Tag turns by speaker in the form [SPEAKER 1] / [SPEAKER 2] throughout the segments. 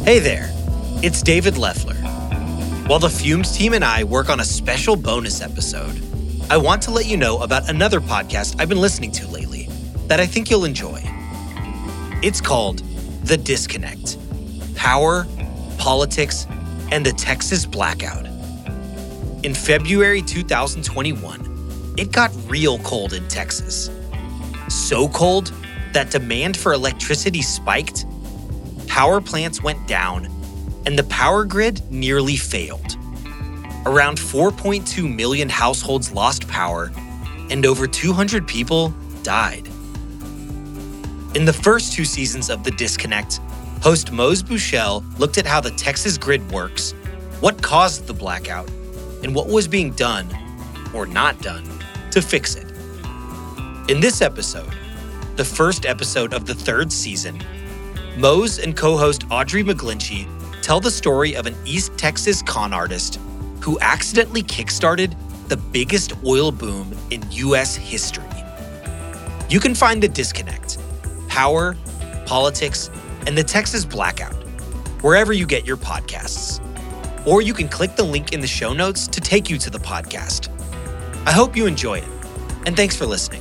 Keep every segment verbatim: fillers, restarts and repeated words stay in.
[SPEAKER 1] Hey there, it's David Leffler. While the Fumes team and I work on a special bonus episode, I want to let you know about another podcast I've been listening to lately that I think you'll enjoy. It's called The Disconnect: Power, Politics, and the Texas Blackout. In February two thousand twenty-one, it got real cold in Texas. So cold that demand for electricity spiked, power plants went down, and the power grid nearly failed. Around four point two million households lost power, and over two hundred people died. In the first two seasons of The Disconnect, host Mose Buchel looked at how the Texas grid works, what caused the blackout, and what was being done, or not done, to fix it. In this episode, the first episode of the third season, Mose and co-host Audrey McGlinchey tell the story of an East Texas con artist who accidentally kickstarted the biggest oil boom in U S history. You can find The Disconnect, Power, Politics, and the Texas Blackout wherever you get your podcasts. Or you can click the link in the show notes to take you to the podcast. I hope you enjoy it, and thanks for listening.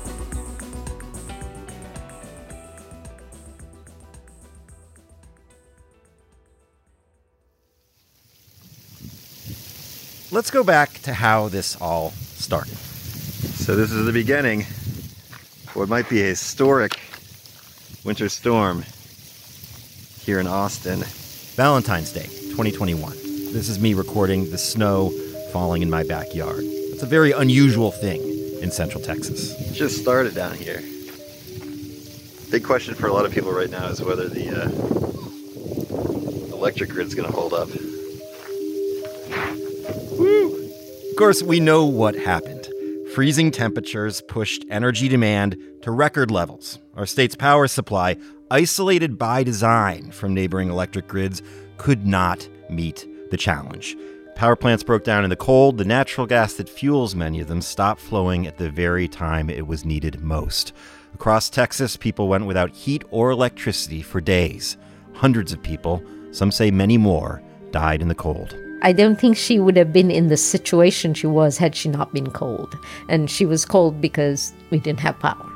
[SPEAKER 2] Let's go back to how this all started.
[SPEAKER 3] So this is the beginning of what might be a historic winter storm here in Austin.
[SPEAKER 2] Valentine's Day, twenty twenty-one. This is me recording the snow falling in my backyard. It's a very unusual thing in Central Texas.
[SPEAKER 3] It just started down here. Big question for a lot of people right now is whether the uh, electric grid's going to hold up.
[SPEAKER 2] Woo! Of course, we know what happened. Freezing temperatures pushed energy demand to record levels. Our state's power supply, isolated by design from neighboring electric grids, could not meet the challenge. Power plants broke down in the cold. The natural gas that fuels many of them stopped flowing at the very time it was needed most. Across Texas, people went without heat or electricity for days. Hundreds of people, some say many more, died in the cold.
[SPEAKER 4] I don't think she would have been in the situation she was had she not been cold. And she was cold because we didn't have power.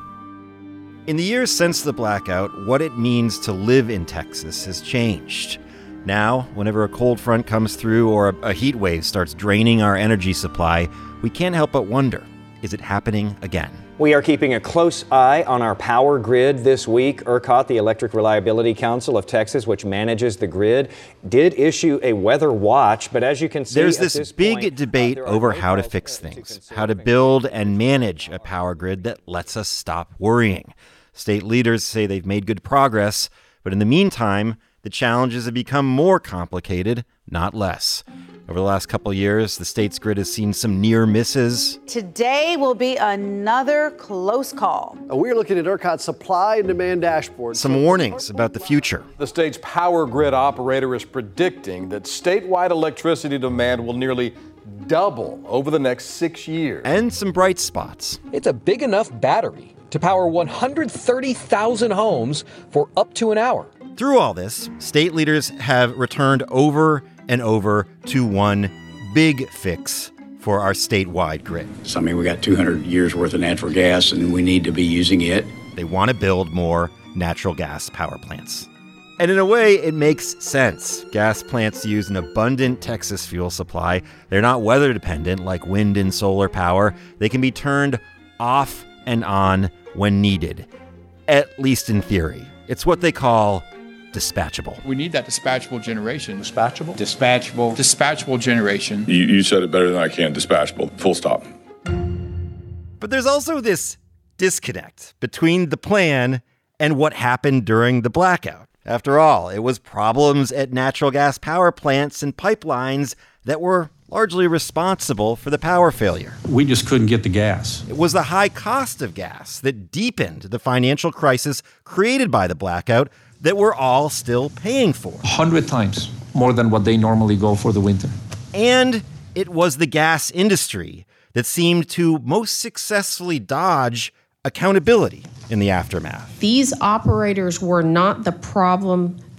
[SPEAKER 2] In the years since the blackout, what it means to live in Texas has changed. Now, whenever a cold front comes through or a heat wave starts draining our energy supply, we can't help but wonder, is it happening again?
[SPEAKER 5] We are keeping a close eye on our power grid this week. ERCOT, the Electric Reliability Council of Texas, which manages the grid, did issue a weather watch. But as you can see,
[SPEAKER 2] there's this,
[SPEAKER 5] this
[SPEAKER 2] big
[SPEAKER 5] point,
[SPEAKER 2] debate
[SPEAKER 5] uh,
[SPEAKER 2] over how to fix things, how to build and manage a power grid that lets us stop worrying. State leaders say they've made good progress, but in the meantime, the challenges have become more complicated, not less. Over the last couple of years, the state's grid has seen some near misses.
[SPEAKER 6] Today will be another close call.
[SPEAKER 7] We're looking at ERCOT's supply and demand dashboard.
[SPEAKER 2] Some warnings about the future.
[SPEAKER 8] The state's power grid operator is predicting that statewide electricity demand will nearly double over the next six years.
[SPEAKER 2] And some bright spots.
[SPEAKER 9] It's a big enough battery to power one hundred thirty thousand homes for up to an hour.
[SPEAKER 2] Through all this, state leaders have returned over and over to one big fix for our statewide grid.
[SPEAKER 10] So, I mean, we got two hundred years worth of natural gas and we need to be using it.
[SPEAKER 2] They want to build more natural gas power plants. And in a way, it makes sense. Gas plants use an abundant Texas fuel supply. They're not weather dependent like wind and solar power. They can be turned off and on when needed, at least in theory. It's what they call dispatchable.
[SPEAKER 11] We need that dispatchable generation.
[SPEAKER 9] Dispatchable?
[SPEAKER 11] Dispatchable. Dispatchable generation.
[SPEAKER 12] You, you said it better than I can. Dispatchable. Full stop.
[SPEAKER 2] But there's also this disconnect between the plan and what happened during the blackout. After all, it was problems at natural gas power plants and pipelines that were largely responsible for the power failure.
[SPEAKER 13] We just couldn't get the gas.
[SPEAKER 2] It was the high cost of gas that deepened the financial crisis created by the blackout that we're all still paying for.
[SPEAKER 13] one hundred times more than what they normally go for the winter.
[SPEAKER 2] And it was the gas industry that seemed to most successfully dodge accountability in the aftermath.
[SPEAKER 14] These operators were not the problem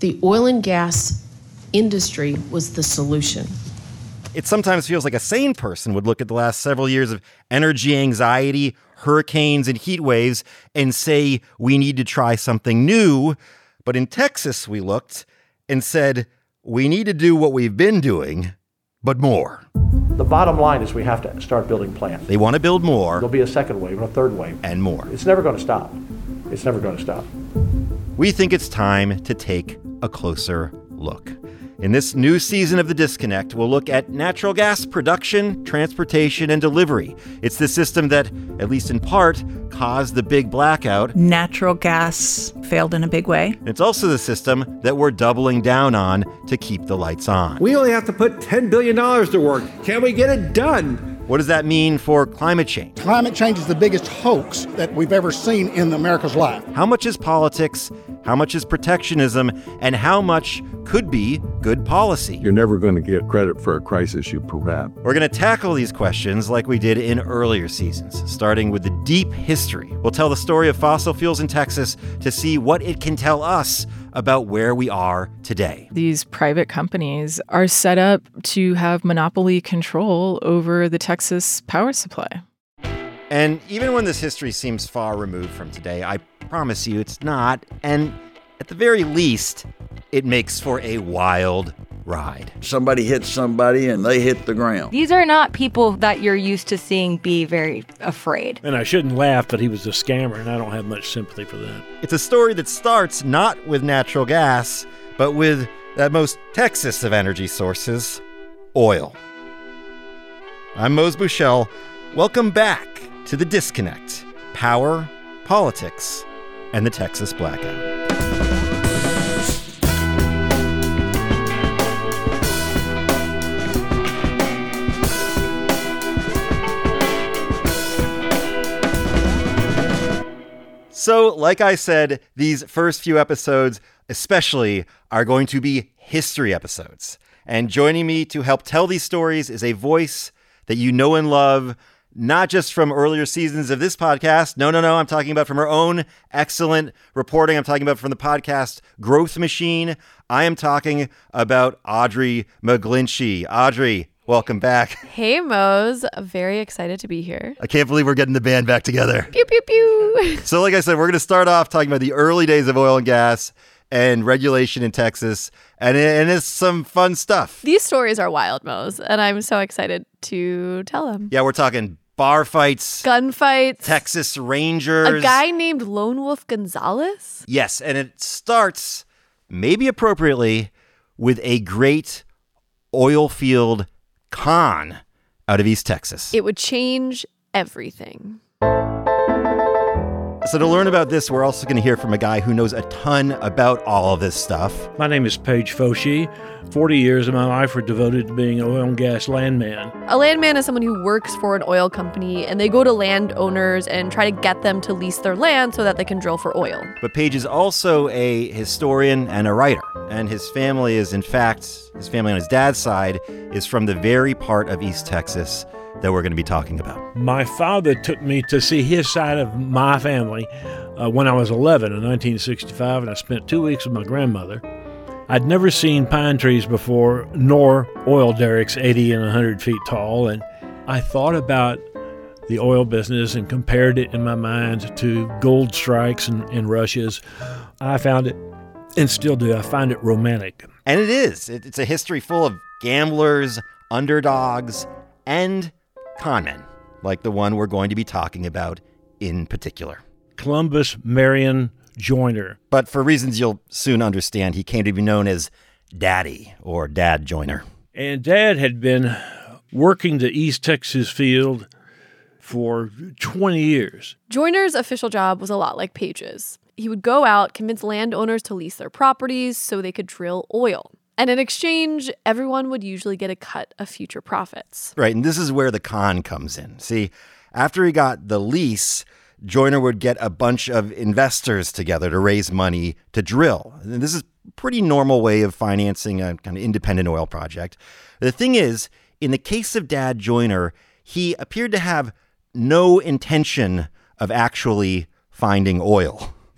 [SPEAKER 14] the oil and gas industry was the solution.
[SPEAKER 2] It sometimes feels like a sane person would look at the last several years of energy anxiety, hurricanes, and heat waves and say, we need to try something new. But in Texas, we looked and said, we need to do what we've been doing, but more.
[SPEAKER 15] The bottom line is we have to start building plants.
[SPEAKER 2] They want to build more.
[SPEAKER 15] There'll be a second wave and a third wave.
[SPEAKER 2] And more.
[SPEAKER 15] It's never going to stop. It's never going to stop.
[SPEAKER 2] We think it's time to take a closer look. In this new season of The Disconnect, we'll look at natural gas production, transportation, and delivery. It's the system that, at least in part, caused the big blackout.
[SPEAKER 16] Natural gas failed in a big way.
[SPEAKER 2] It's also the system that we're doubling down on to keep the lights on.
[SPEAKER 17] We only have to put ten billion dollars to work. Can we get it done?
[SPEAKER 2] What does that mean for climate change?
[SPEAKER 18] Climate change is the biggest hoax that we've ever seen in America's life.
[SPEAKER 2] How much is politics? How much is protectionism? And how much could be good policy?
[SPEAKER 19] You're never going to get credit for a crisis you prevent.
[SPEAKER 2] We're going to tackle these questions like we did in earlier seasons, starting with the deep history. We'll tell the story of fossil fuels in Texas to see what it can tell us about where we are today.
[SPEAKER 20] These private companies are set up to have monopoly control over the Texas power supply.
[SPEAKER 2] And even when this history seems far removed from today, I promise you it's not. And at the very least, it makes for a wild ride.
[SPEAKER 21] Somebody hits somebody and they hit the ground.
[SPEAKER 22] These are not people that you're used to seeing be very afraid.
[SPEAKER 23] And I shouldn't laugh, but he was a scammer, and I don't have much sympathy for that.
[SPEAKER 2] It's a story that starts not with natural gas, but with that most Texas of energy sources, oil. I'm Mose Bushell. Welcome back to The Disconnect, power, politics, and the Texas blackout. So, like I said, these first few episodes especially are going to be history episodes. And joining me to help tell these stories is a voice that you know and love, not just from earlier seasons of this podcast. No, no, no. I'm talking about from her own excellent reporting. I'm talking about from the podcast Growth Machine. I am talking about Audrey McGlinchey. Audrey, welcome back.
[SPEAKER 24] Hey, Mose. Very excited to be here.
[SPEAKER 2] I can't believe we're getting the band back together.
[SPEAKER 24] Pew, pew, pew.
[SPEAKER 2] So like I said, we're going to start off talking about the early days of oil and gas and regulation in Texas. And, it, and it's some fun stuff.
[SPEAKER 24] These stories are wild, Mose, and I'm so excited to tell them.
[SPEAKER 2] Yeah, we're talking bar fights.
[SPEAKER 24] Gunfights.
[SPEAKER 2] Texas Rangers.
[SPEAKER 24] A guy named Lone Wolf Gonzalez.
[SPEAKER 2] Yes, and it starts, maybe appropriately, with a great oil field con out of East Texas.
[SPEAKER 24] It would change everything.
[SPEAKER 2] So to learn about this, we're also going to hear from a guy who knows a ton about all of this stuff.
[SPEAKER 23] My name is Paige Foshee. forty years of my life were devoted to being an oil and gas landman.
[SPEAKER 24] A landman is someone who works for an oil company, and they go to landowners and try to get them to lease their land so that they can drill for oil.
[SPEAKER 2] But Paige is also a historian and a writer. And his family is, in fact, his family on his dad's side is from the very part of East Texas that we're going to be talking about.
[SPEAKER 23] My father took me to see his side of my family uh, when I was eleven in nineteen sixty-five, and I spent two weeks with my grandmother. I'd never seen pine trees before, nor oil derricks eighty and one hundred feet tall, and I thought about the oil business and compared it in my mind to gold strikes and, and rushes. I found it, and still do, I find it romantic.
[SPEAKER 2] And it is. It's a history full of gamblers, underdogs, and con men, like the one we're going to be talking about in particular.
[SPEAKER 23] Columbus Marion Joyner.
[SPEAKER 2] But for reasons you'll soon understand, he came to be known as Daddy or Dad Joyner.
[SPEAKER 23] And Dad had been working the East Texas field for twenty years.
[SPEAKER 24] Joyner's official job was a lot like Paige's. He would go out, convince landowners to lease their properties so they could drill oil. And in exchange, everyone would usually get a cut of future profits.
[SPEAKER 2] Right, and this is where the con comes in. See, after he got the lease, Joyner would get a bunch of investors together to raise money to drill. And this is a pretty normal way of financing a kind of independent oil project. The thing is, in the case of Dad Joyner, he appeared to have no intention of actually finding oil.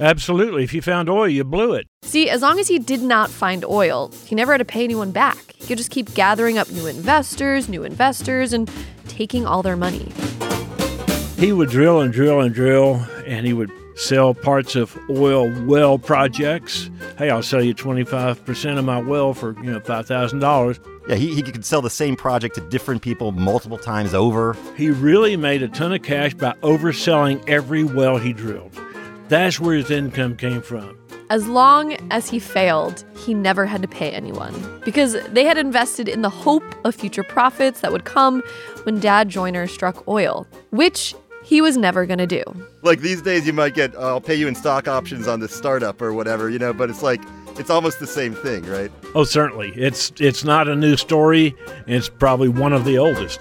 [SPEAKER 23] Absolutely. If you found oil, you blew it.
[SPEAKER 24] See, as long as he did not find oil, he never had to pay anyone back. He could just keep gathering up new investors, new investors, and taking all their money.
[SPEAKER 23] He would drill and drill and drill, and he would sell parts of oil well projects. Hey, I'll sell you twenty-five percent of my well for, you know, five thousand dollars.
[SPEAKER 2] Yeah, he, he could sell the same project to different people multiple times over.
[SPEAKER 23] He really made a ton of cash by overselling every well he drilled. That's where his income came from.
[SPEAKER 24] As long as he failed, he never had to pay anyone because they had invested in the hope of future profits that would come when Dad Joyner struck oil, which he was never going to do.
[SPEAKER 2] Like these days, you might get, uh, I'll pay you in stock options on this startup or whatever, you know, but it's like, it's almost the same thing, right?
[SPEAKER 23] Oh, certainly. It's it's not a new story. It's probably one of the oldest.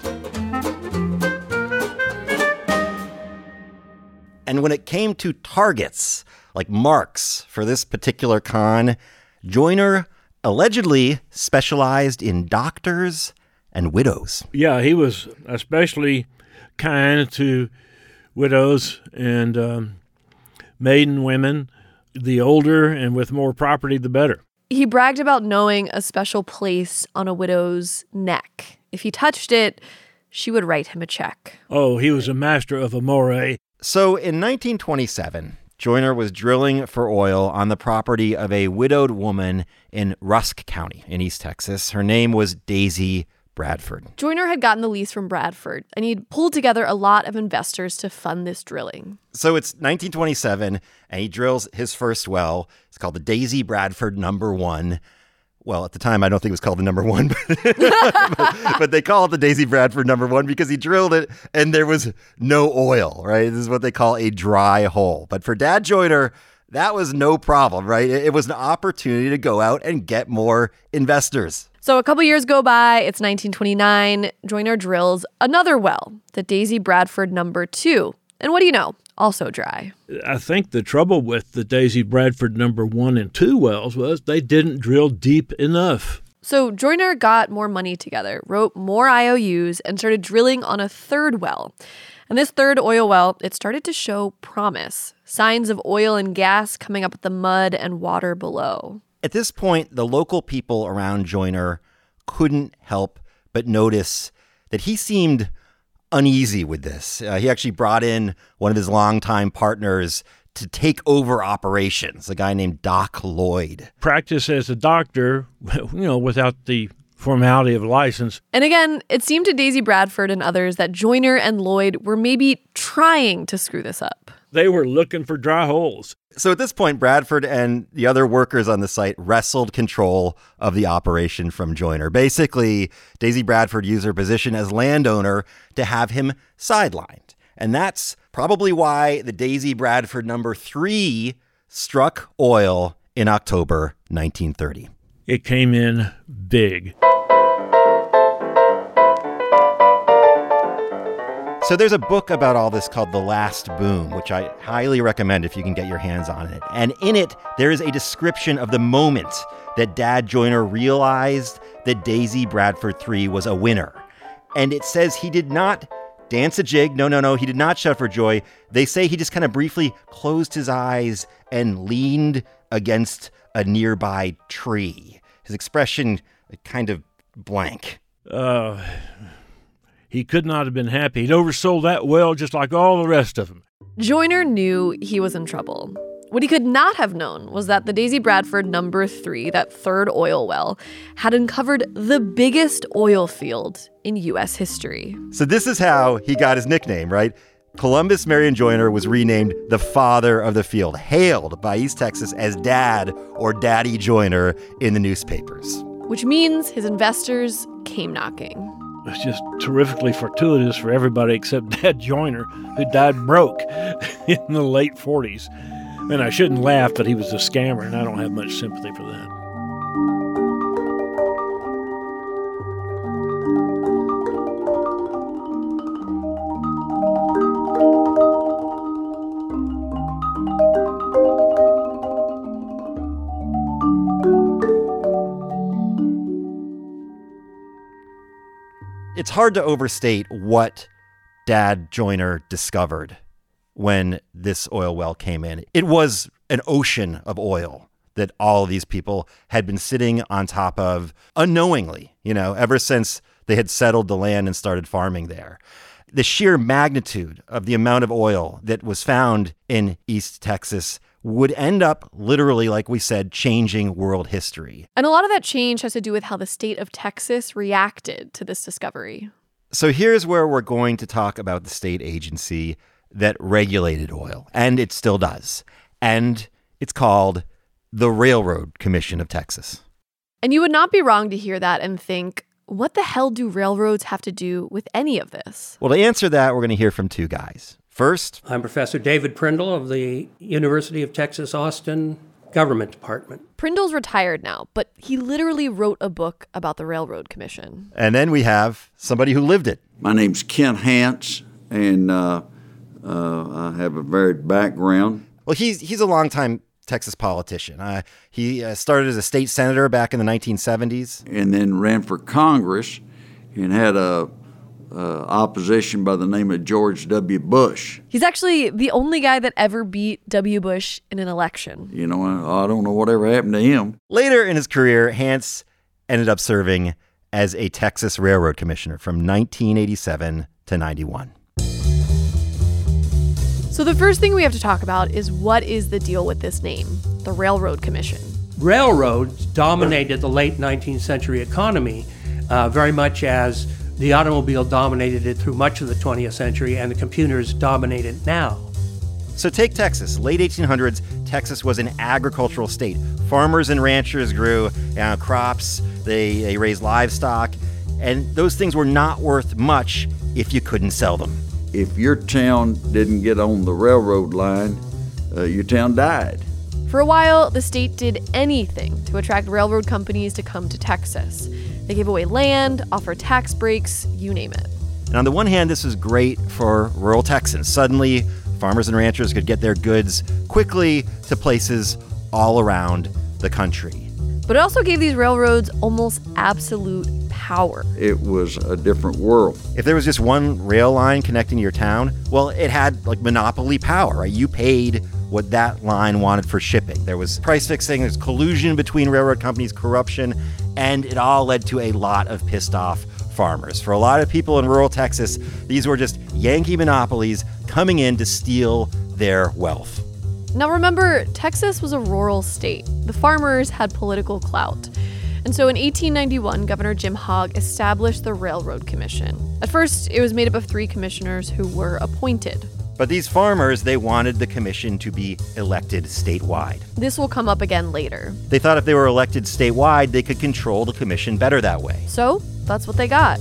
[SPEAKER 2] And when it came to targets, like marks for this particular con, Joyner allegedly specialized in doctors and widows.
[SPEAKER 23] Yeah, he was especially kind to widows and um, maiden women. The older and with more property, the better.
[SPEAKER 24] He bragged about knowing a special place on a widow's neck. If he touched it, she would write him a check.
[SPEAKER 23] Oh, he was a master of amore.
[SPEAKER 2] So in nineteen twenty-seven, Joyner was drilling for oil on the property of a widowed woman in Rusk County in East Texas. Her name was Daisy Bradford.
[SPEAKER 24] Joyner had gotten the lease from Bradford, and he'd pulled together a lot of investors to fund this drilling.
[SPEAKER 2] So it's nineteen twenty-seven, and he drills his first well. It's called the Daisy Bradford Number One. Well, at the time, I don't think it was called the Number One, but, but, but they call it the Daisy Bradford Number One because he drilled it and there was no oil, right? This is what they call a dry hole. But for Dad Joyner, that was no problem, right? It, it was an opportunity to go out and get more investors.
[SPEAKER 24] So a couple years go by, it's nineteen twenty-nine, Joyner drills another well, the Daisy Bradford Number Two. And what do you know? Also dry.
[SPEAKER 23] I think the trouble with the Daisy Bradford Number One and Two wells was they didn't drill deep enough.
[SPEAKER 24] So Joyner got more money together, wrote more I O Us, and started drilling on a third well. And this third oil well, it started to show promise. Signs of oil and gas coming up with the mud and water below.
[SPEAKER 2] At this point, the local people around Joyner couldn't help but notice that he seemed uneasy with this. Uh, he actually brought in one of his longtime partners to take over operations, a guy named Doc Lloyd.
[SPEAKER 23] Practice as a doctor, you know, without the formality of a license.
[SPEAKER 24] And again, it seemed to Daisy Bradford and others that Joyner and Lloyd were maybe trying to screw this up.
[SPEAKER 23] They were looking for dry holes.
[SPEAKER 2] So at this point, Bradford and the other workers on the site wrestled control of the operation from Joyner. Basically, Daisy Bradford used her position as landowner to have him sidelined. And that's probably why the Daisy Bradford Number Three struck oil in October nineteen thirty.
[SPEAKER 23] It came in big.
[SPEAKER 2] So there's a book about all this called The Last Boom, which I highly recommend if you can get your hands on it. And in it, there is a description of the moment that Dad Joyner realized that Daisy Bradford Three was a winner. And it says he did not dance a jig. No, no, no. He did not shout for joy. They say he just kind of briefly closed his eyes and leaned against a nearby tree. His expression kind of blank.
[SPEAKER 23] Uh... He could not have been happy. He'd oversold that well just like all the rest of them.
[SPEAKER 24] Joyner knew he was in trouble. What he could not have known was that the Daisy Bradford Number Three, that third oil well, had uncovered the biggest oil field in U S history.
[SPEAKER 2] So this is how he got his nickname, right? Columbus Marion Joyner was renamed the father of the field, hailed by East Texas as Dad or Daddy Joyner in the newspapers.
[SPEAKER 24] Which means his investors came knocking.
[SPEAKER 23] It's just terrifically fortuitous for everybody except Dad Joyner, who died broke in the late forties. And I shouldn't laugh, but he was a scammer, and I don't have much sympathy for that.
[SPEAKER 2] It's hard to overstate what Dad Joyner discovered when this oil well came in. It was an ocean of oil that all of these people had been sitting on top of unknowingly, you know, ever since they had settled the land and started farming there. The sheer magnitude of the amount of oil that was found in East Texas would end up literally, like we said, changing world history.
[SPEAKER 24] And a lot of that change has to do with how the state of Texas reacted to this discovery.
[SPEAKER 2] So here's where we're going to talk about the state agency that regulated oil, and it still does. And it's called the Railroad Commission of Texas.
[SPEAKER 24] And you would not be wrong to hear that and think, what the hell do railroads have to do with any of this?
[SPEAKER 2] Well, to answer that, we're going to hear from two guys. First,
[SPEAKER 1] I'm Professor David Prindle of the University of Texas Austin Government Department.
[SPEAKER 24] Prindle's retired now, but he literally wrote a book about the Railroad Commission.
[SPEAKER 2] And then we have somebody who lived it.
[SPEAKER 21] My name's Ken Hance, and uh, uh, I have a varied background.
[SPEAKER 2] Well, he's he's a longtime Texas politician. Uh, he uh, started as a state senator back in the nineteen seventies.
[SPEAKER 21] And then ran for Congress and had a uh, opposition by the name of George W. Bush.
[SPEAKER 24] He's actually the only guy that ever beat W. Bush in an election.
[SPEAKER 21] You know, I, I don't know whatever happened to him.
[SPEAKER 2] Later in his career, Hance ended up serving as a Texas Railroad Commissioner from nineteen eighty-seven to ninety-one.
[SPEAKER 24] So the first thing we have to talk about is what is the deal with this name, the Railroad Commission?
[SPEAKER 1] Railroads dominated the late nineteenth century economy uh, very much as the automobile dominated it through much of the twentieth century, and the computers dominate it now.
[SPEAKER 2] So take Texas. Late eighteen hundreds, Texas was an agricultural state. Farmers and ranchers grew uh, crops, they, they raised livestock, and those things were not worth much if you couldn't sell them.
[SPEAKER 21] If your town didn't get on the railroad line, uh, your town died.
[SPEAKER 24] For a while, the state did anything to attract railroad companies to come to Texas. They gave away land, offered tax breaks, you name it.
[SPEAKER 2] And on the one hand, this was great for rural Texans. Suddenly, farmers and ranchers could get their goods quickly to places all around the country.
[SPEAKER 24] But it also gave these railroads almost absolute power.
[SPEAKER 21] It was a different world.
[SPEAKER 2] If there was just one rail line connecting your town, well, it had like monopoly power, right? You paid what that line wanted for shipping. There was price fixing, there's collusion between railroad companies, corruption, and it all led to a lot of pissed off farmers. For a lot of people in rural Texas, these were just Yankee monopolies coming in to steal their wealth.
[SPEAKER 24] Now remember, Texas was a rural state. The farmers had political clout. And so in eighteen ninety-one, Governor Jim Hogg established the Railroad Commission. At first, it was made up of three commissioners who were appointed.
[SPEAKER 2] But these farmers, they wanted the commission to be elected statewide.
[SPEAKER 24] This will come up again later.
[SPEAKER 2] They thought if they were elected statewide, they could control the commission better that way.
[SPEAKER 24] So that's what they got.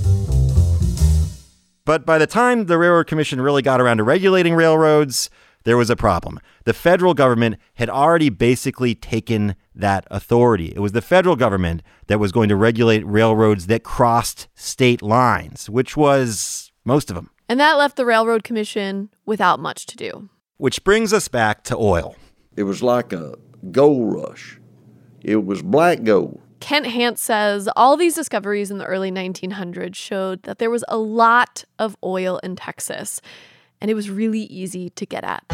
[SPEAKER 2] But by the time the Railroad Commission really got around to regulating railroads, there was a problem. The federal government had already basically taken that authority. It was the federal government that was going to regulate railroads that crossed state lines, which was most of them.
[SPEAKER 24] And that left the Railroad Commission without much to do.
[SPEAKER 2] Which brings us back to oil.
[SPEAKER 21] It was like a gold rush. It was black gold.
[SPEAKER 24] Kent Hance says all these discoveries in the early nineteen hundreds showed that there was a lot of oil in Texas, and it was really easy to get at.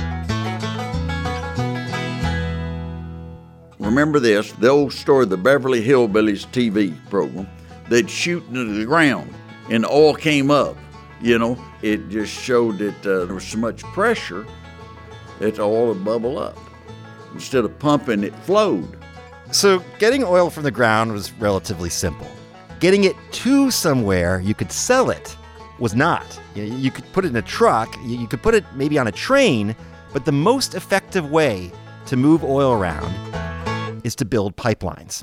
[SPEAKER 21] Remember this, the old story, the Beverly Hillbillies T V program. They'd shoot into the ground and the oil came up. You know, it just showed that uh, there was so much pressure that the oil would bubble up. Instead of pumping, it flowed.
[SPEAKER 2] So getting oil from the ground was relatively simple. Getting it to somewhere you could sell it was not. You know, you could put it in a truck, you could put it maybe on a train, but the most effective way to move oil around is to build pipelines.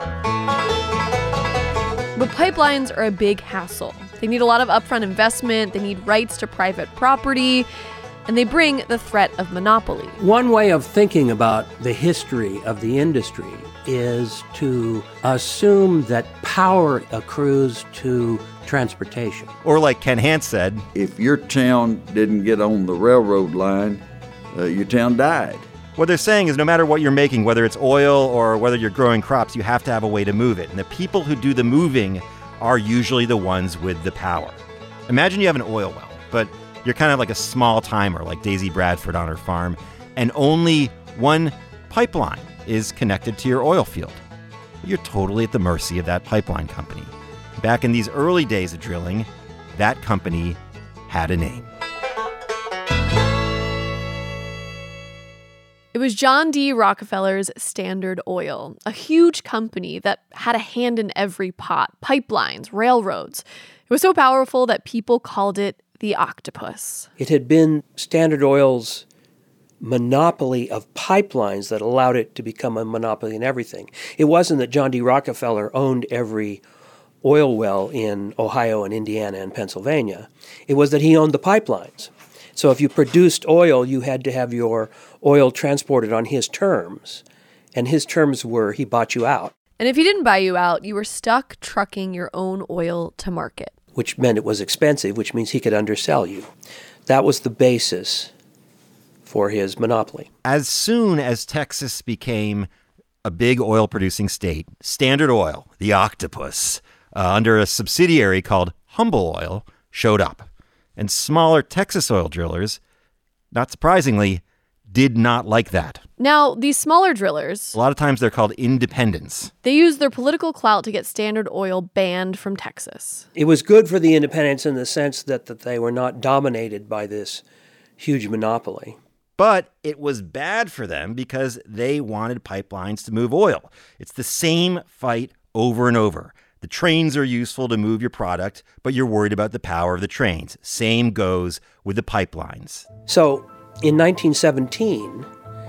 [SPEAKER 24] But pipelines are a big hassle. They need a lot of upfront investment, they need rights to private property, and they bring the threat of monopoly.
[SPEAKER 1] One way of thinking about the history of the industry is to assume that power accrues to transportation.
[SPEAKER 2] Or like Ken Hance said,
[SPEAKER 21] if your town didn't get on the railroad line, uh, your town died.
[SPEAKER 2] What they're saying is no matter what you're making, whether it's oil or whether you're growing crops, you have to have a way to move it. And the people who do the moving are usually the ones with the power. Imagine you have an oil well, but you're kind of like a small timer like Daisy Bradford on her farm, and only one pipeline is connected to your oil field. You're totally at the mercy of that pipeline company. Back in these early days of drilling, that company had a name.
[SPEAKER 24] It was John D. Rockefeller's Standard Oil, a huge company that had a hand in every pot, pipelines, railroads. It was so powerful that people called it the octopus.
[SPEAKER 1] It had been Standard Oil's monopoly of pipelines that allowed it to become a monopoly in everything. It wasn't that John D. Rockefeller owned every oil well in Ohio and Indiana and Pennsylvania. It was that he owned the pipelines. So if you produced oil, you had to have your oil transported on his terms. And his terms were he bought you out.
[SPEAKER 24] And if he didn't buy you out, you were stuck trucking your own oil to market.
[SPEAKER 1] Which meant it was expensive, which means he could undersell you. That was the basis for his monopoly.
[SPEAKER 2] As soon as Texas became a big oil-producing state, Standard Oil, the octopus, uh, under a subsidiary called Humble Oil, showed up. And smaller Texas oil drillers, not surprisingly, did not like that.
[SPEAKER 24] Now, these smaller drillers,
[SPEAKER 2] a lot of times they're called independents.
[SPEAKER 24] They used their political clout to get Standard Oil banned from Texas.
[SPEAKER 1] It was good for the independents in the sense that, that they were not dominated by this huge monopoly.
[SPEAKER 2] But it was bad for them because they wanted pipelines to move oil. It's the same fight over and over. The trains are useful to move your product, but you're worried about the power of the trains. Same goes with the pipelines.
[SPEAKER 1] So in nineteen seventeen,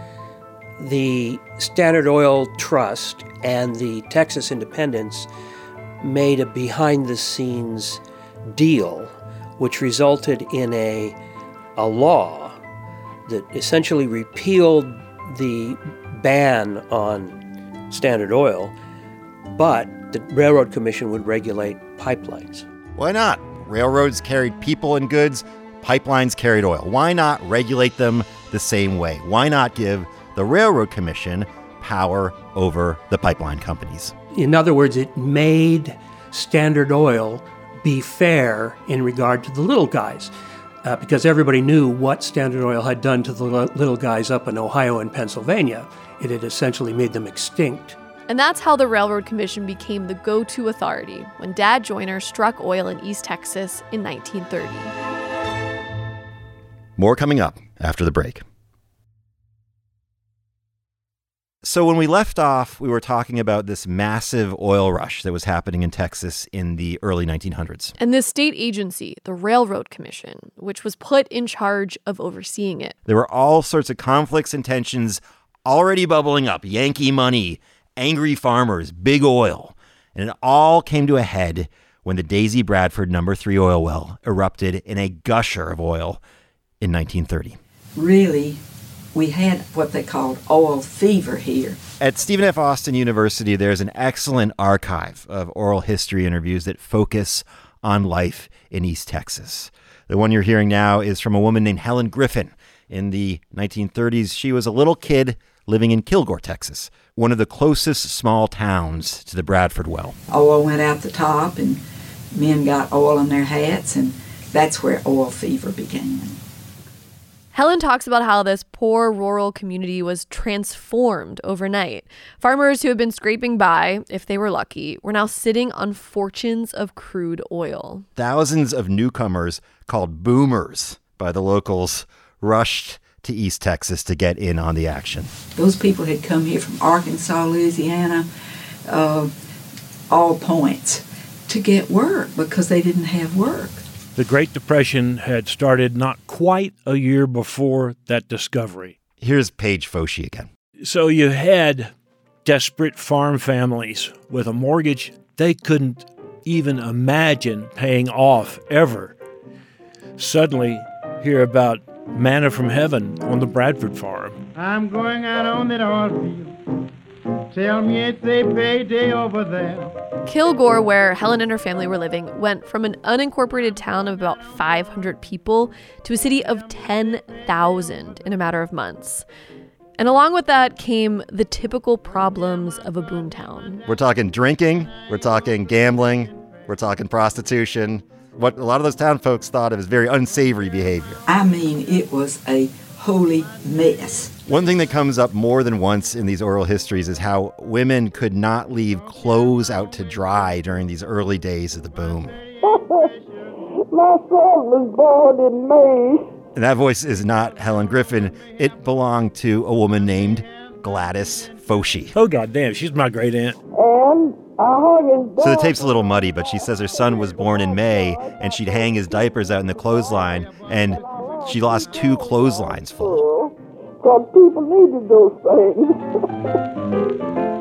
[SPEAKER 1] the Standard Oil Trust and the Texas Independents made a behind-the-scenes deal, which resulted in a, a law that essentially repealed the ban on Standard Oil, but the Railroad Commission would regulate pipelines.
[SPEAKER 2] Why not? Railroads carried people and goods, pipelines carried oil. Why not regulate them the same way? Why not give the Railroad Commission power over the pipeline companies?
[SPEAKER 1] In other words, it made Standard Oil be fair in regard to the little guys, uh, because everybody knew what Standard Oil had done to the little guys up in Ohio and Pennsylvania. It had essentially made them extinct.
[SPEAKER 24] And that's how the Railroad Commission became the go-to authority when Dad Joyner struck oil in East Texas in nineteen thirty.
[SPEAKER 2] More coming up after the break. So when we left off, we were talking about this massive oil rush that was happening in Texas in the early nineteen hundreds.
[SPEAKER 24] And this state agency, the Railroad Commission, which was put in charge of overseeing it.
[SPEAKER 2] There were all sorts of conflicts and tensions already bubbling up. Yankee money, angry farmers, big oil. And it all came to a head when the Daisy Bradford number three oil well erupted in a gusher of oil in nineteen thirty.
[SPEAKER 3] Really, we had what they called oil fever here.
[SPEAKER 2] At Stephen F. Austin University, there's an excellent archive of oral history interviews that focus on life in East Texas. The one you're hearing now is from a woman named Helen Griffin. In the nineteen thirties, she was a little kid living in Kilgore, Texas, one of the closest small towns to the Bradford well.
[SPEAKER 3] Oil went out the top, and men got oil in their hats, and that's where oil fever began.
[SPEAKER 24] Helen talks about how this poor rural community was transformed overnight. Farmers who had been scraping by, if they were lucky, were now sitting on fortunes of crude oil.
[SPEAKER 2] Thousands of newcomers, called boomers by the locals, rushed to East Texas to get in on the action.
[SPEAKER 3] Those people had come here from Arkansas, Louisiana, uh, all points, to get work because they didn't have work.
[SPEAKER 23] The Great Depression had started not quite a year before that discovery.
[SPEAKER 2] Here's Paige Foshee again.
[SPEAKER 23] So you had desperate farm families with a mortgage they couldn't even imagine paying off ever. Suddenly hear about manna from heaven on the Bradford farm.
[SPEAKER 4] I'm going out on that oil field. Tell me it's a payday over there.
[SPEAKER 24] Kilgore, where Helen and her family were living, went from an unincorporated town of about five hundred people to a city of ten thousand in a matter of months. And along with that came the typical problems of a boomtown.
[SPEAKER 2] We're talking drinking, we're talking gambling, we're talking prostitution. What a lot of those town folks thought of as very unsavory behavior.
[SPEAKER 3] I mean, it was a holy mess.
[SPEAKER 2] One thing that comes up more than once in these oral histories is how women could not leave clothes out to dry during these early days of the boom.
[SPEAKER 5] My son was born in May.
[SPEAKER 2] And that voice is not Helen Griffin. It belonged to a woman named Gladys Foshee.
[SPEAKER 23] Oh, goddamn, she's my great aunt.
[SPEAKER 5] And I hung his
[SPEAKER 2] So the tape's a little muddy, but she says her son was born in May, and she'd hang his diapers out in the clothesline, and she lost two clotheslines full.
[SPEAKER 5] Because people needed those things.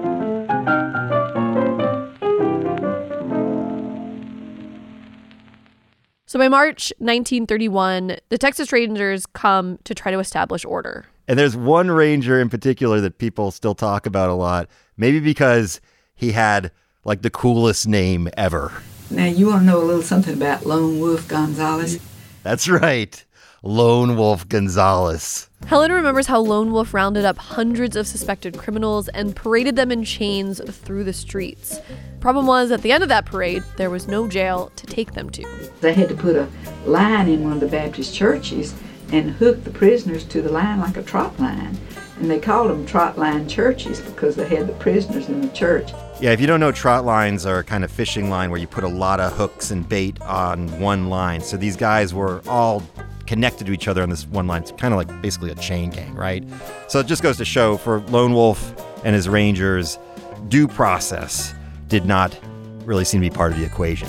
[SPEAKER 24] So by March nineteen thirty-one, the Texas Rangers come to try to establish order.
[SPEAKER 2] And there's one ranger in particular that people still talk about a lot, maybe because he had like the coolest name ever.
[SPEAKER 3] Now, you want to know a little something about Lone Wolf Gonzalez?
[SPEAKER 2] That's right. Lone Wolf Gonzalez.
[SPEAKER 24] Helen remembers how Lone Wolf rounded up hundreds of suspected criminals and paraded them in chains through the streets. Problem was, at the end of that parade, there was no jail to take them to.
[SPEAKER 3] They had to put a line in one of the Baptist churches and hook the prisoners to the line like a trot line. And they called them trot line churches because they had the prisoners in the church.
[SPEAKER 2] Yeah, if you don't know, trot lines are a kind of fishing line where you put a lot of hooks and bait on one line. So these guys were all connected to each other on this one line. It's kind of like basically a chain gang, right? So it just goes to show for Lone Wolf and his rangers, due process did not really seem to be part of the equation.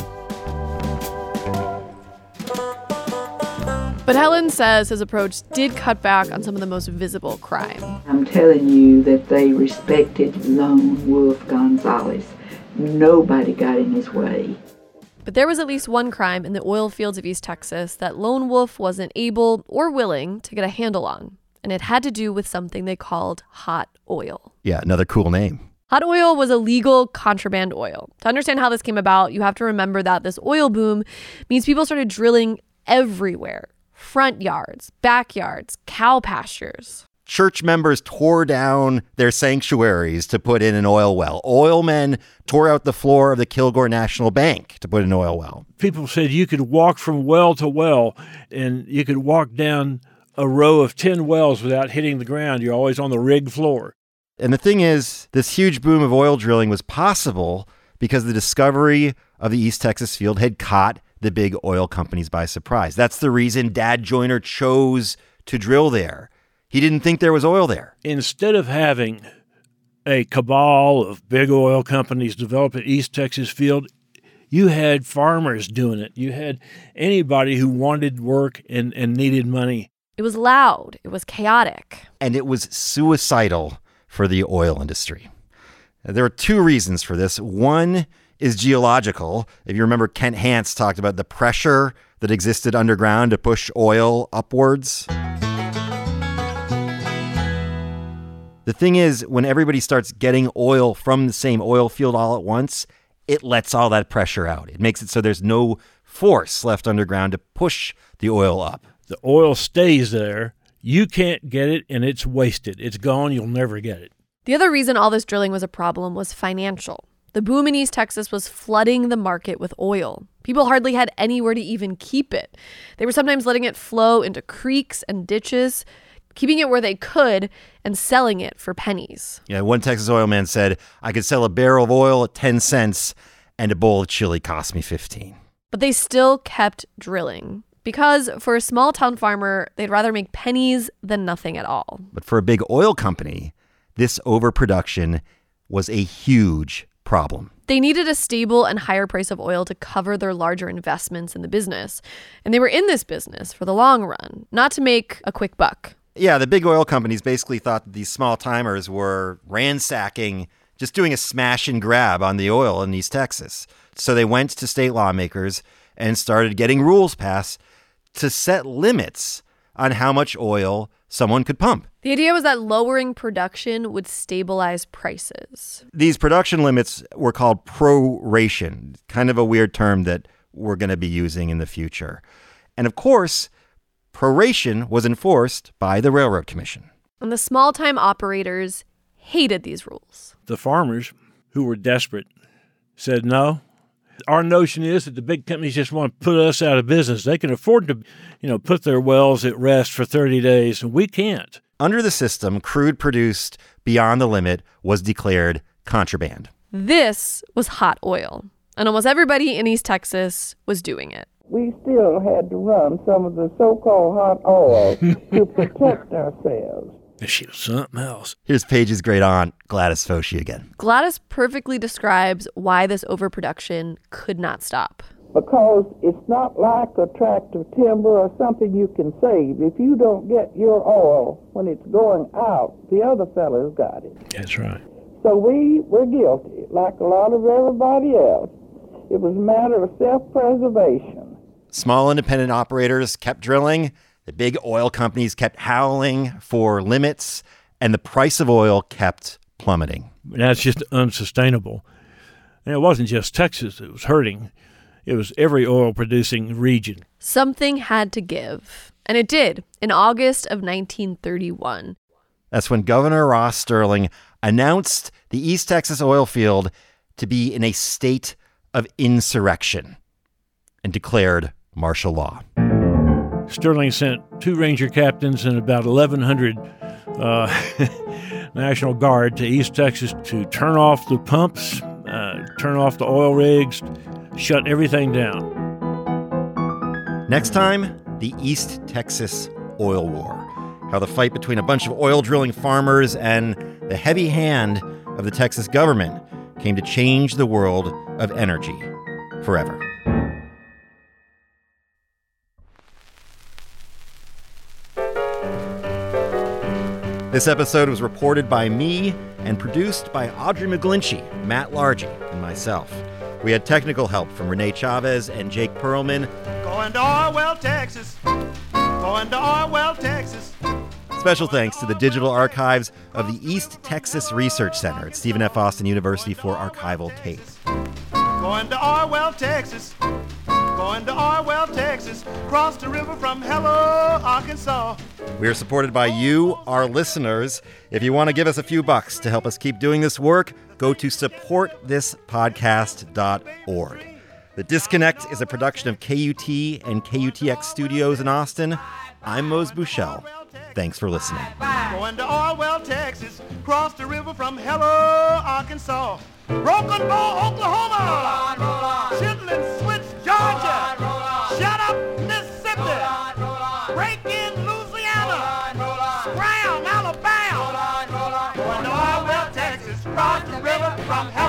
[SPEAKER 24] But Helen says his approach did cut back on some of the most visible crime.
[SPEAKER 3] I'm telling you that they respected Lone Wolf Gonzalez. Nobody got in his way.
[SPEAKER 24] But there was at least one crime in the oil fields of East Texas that Lone Wolf wasn't able or willing to get a handle on. And it had to do with something they called hot oil.
[SPEAKER 2] Yeah, another cool name.
[SPEAKER 24] Hot oil was illegal contraband oil. To understand how this came about, you have to remember that this oil boom means people started drilling everywhere. Front yards, backyards, cow pastures.
[SPEAKER 2] Church members tore down their sanctuaries to put in an oil well. Oil men tore out the floor of the Kilgore National Bank to put in an oil well.
[SPEAKER 23] People said you could walk from well to well, and you could walk down a row of ten wells without hitting the ground. You're always on the rig floor.
[SPEAKER 2] And the thing is, this huge boom of oil drilling was possible because the discovery of the East Texas field had caught the big oil companies by surprise. That's the reason Dad Joyner chose to drill there. He didn't think there was oil there.
[SPEAKER 23] Instead of having a cabal of big oil companies develop an East Texas field, you had farmers doing it. You had anybody who wanted work and, and needed money.
[SPEAKER 24] It was loud. It was chaotic.
[SPEAKER 2] And it was suicidal for the oil industry. There are two reasons for this. One is geological. If you remember, Kent Hance talked about the pressure that existed underground to push oil upwards. The thing is, when everybody starts getting oil from the same oil field all at once, it lets all that pressure out. It makes it so there's no force left underground to push the oil up.
[SPEAKER 23] The oil stays there. You can't get it, and it's wasted. It's gone. You'll never get it.
[SPEAKER 24] The other reason all this drilling was a problem was financial. The boom in East Texas was flooding the market with oil. People hardly had anywhere to even keep it. They were sometimes letting it flow into creeks and ditches, keeping it where they could and selling it for pennies.
[SPEAKER 2] Yeah, one Texas oil man said, I could sell a barrel of oil at ten cents and a bowl of chili cost me fifteen.
[SPEAKER 24] But they still kept drilling because for a small town farmer, they'd rather make pennies than nothing at all.
[SPEAKER 2] But for a big oil company, this overproduction was a huge problem.
[SPEAKER 24] They needed a stable and higher price of oil to cover their larger investments in the business. And they were in this business for the long run, not to make a quick buck.
[SPEAKER 2] Yeah, the big oil companies basically thought that these small timers were ransacking, just doing a smash and grab on the oil in East Texas. So they went to state lawmakers and started getting rules passed to set limits on how much oil someone could pump.
[SPEAKER 24] The idea was that lowering production would stabilize prices.
[SPEAKER 2] These production limits were called proration, kind of a weird term that we're going to be using in the future. And of course, proration was enforced by the Railroad Commission.
[SPEAKER 24] And the small-time operators hated these rules.
[SPEAKER 23] The farmers, who were desperate, said no. Our notion is that the big companies just want to put us out of business. They can afford to, you know, put their wells at rest for thirty days, and we can't.
[SPEAKER 2] Under the system, crude produced beyond the limit was declared contraband.
[SPEAKER 24] This was hot oil, and almost everybody in East Texas was doing it.
[SPEAKER 5] We still had to run some of the so-called hot oil to protect ourselves.
[SPEAKER 23] She was something else.
[SPEAKER 2] Here's Paige's great aunt, Gladys Foshee again.
[SPEAKER 24] Gladys perfectly describes why this overproduction could not stop.
[SPEAKER 5] Because it's not like a tract of timber or something you can save. If you don't get your oil when it's going out, the other fellows got it.
[SPEAKER 23] That's right.
[SPEAKER 5] So we were guilty, like a lot of everybody else. It was a matter of self-preservation.
[SPEAKER 2] Small independent operators kept drilling. The big oil companies kept howling for limits, and the price of oil kept plummeting.
[SPEAKER 23] That's just unsustainable. And it wasn't just Texas that was hurting. It was every oil-producing region.
[SPEAKER 24] Something had to give, and it did in August of nineteen thirty-one.
[SPEAKER 2] That's when Governor Ross Sterling announced the East Texas oil field to be in a state of insurrection and declared martial law.
[SPEAKER 23] Sterling sent two Ranger captains and about eleven hundred uh, National Guard to East Texas to turn off the pumps, uh, turn off the oil rigs, shut everything down.
[SPEAKER 2] Next time, the East Texas Oil War. How the fight between a bunch of oil drilling farmers and the heavy hand of the Texas government came to change the world of energy forever. This episode was reported by me and produced by Audrey McGlinchey, Matt Largy, and myself. We had technical help from Renee Chavez and Jake Perlman.
[SPEAKER 4] Going to Orwell, Texas. Going to Orwell, Texas.
[SPEAKER 2] Special thanks to the digital archives of the East Texas Research Center at Stephen F. Austin University for archival tape.
[SPEAKER 4] Going to Orwell, Texas. Going to Orwell, Texas. Cross the river from Hello, Arkansas.
[SPEAKER 2] We are supported by you, our listeners. If you want to give us a few bucks to help us keep doing this work, go to support this podcast dot org. The Disconnect is a production of K U T and K U T X Studios in Austin. I'm Mose Buchel. Thanks for listening.
[SPEAKER 4] Going to Orwell, Texas. Cross the river from Hello, Arkansas. Broken Bow, Oklahoma. Roll on, roll on. Chitlin Switch, Georgia. Roll on, roll on. Shut up, Mississippi. Roll on, roll on. Break in, Louisiana. Roll on, roll on. Scram, Alabama. Roll on, roll on. Going to Orwell, Texas. Cross the river from Hello.